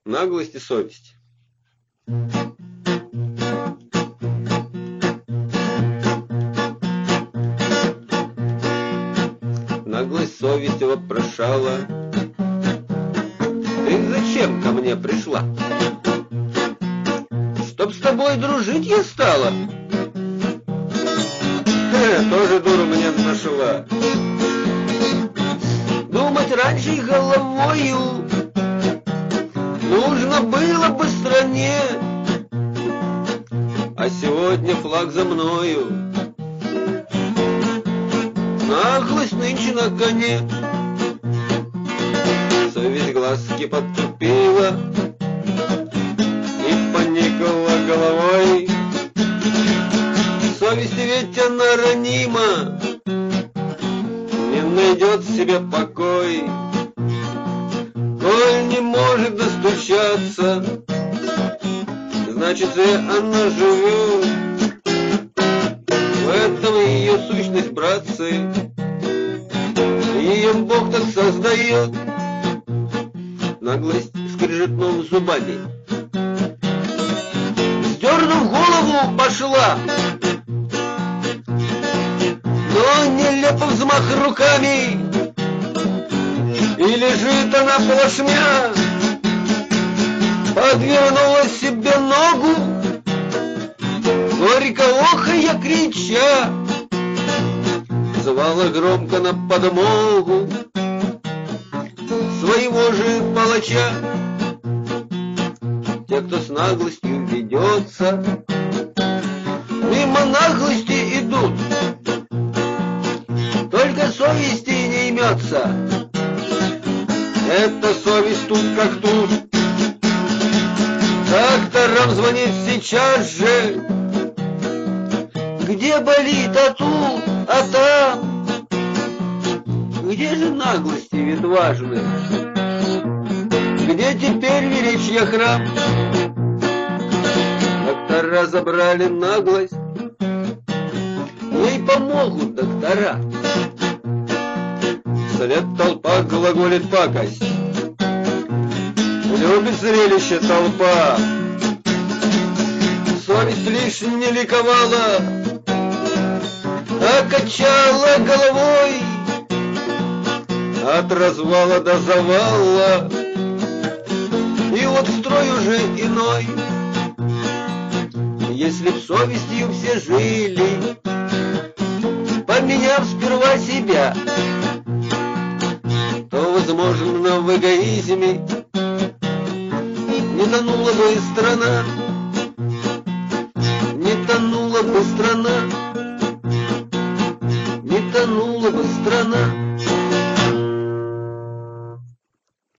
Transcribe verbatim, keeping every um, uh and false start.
Наглость и совесть. Наглость совесть вопрошала: ты зачем ко мне пришла? Чтоб с тобой дружить я стала? Хе, тоже дуру мне нашла. Думать раньше головою нужно было бы стране, а сегодня флаг за мною. Наглость нынче на коне. Совесть глазки подтупила и поникла головой. Совесть ведь она ранима, не найдет себе покой. Коль не может достучаться, значит, и она живет. В этом ее сущность, братцы, ее Бог так создает. Наглость скрежетнул зубами, сдернув голову, пошла. Но нелепо взмах руками, и лежит она плашмя, подвернула себе ногу, горько охая крича, звала громко на подмогу своего же палача. Те, кто с наглостью ведется, мимо наглости идут, только совести не имется. Это совесть тут как тут. Докторам звонит сейчас же, где болит, а тут, а там. Где же наглости ведь важны? Где теперь величья храм? Доктора забрали наглость, ей помогут доктора. Вслед толпа глаголит пакость, любит зрелище толпа. Совесть лишь не ликовала, а качала головой от развала до завала. И вот строй уже иной. Если б совестью все жили, поменяв сперва себя, то, возможно, в эгоизме не тонула бы страна, не тонула бы страна, не тонула бы страна.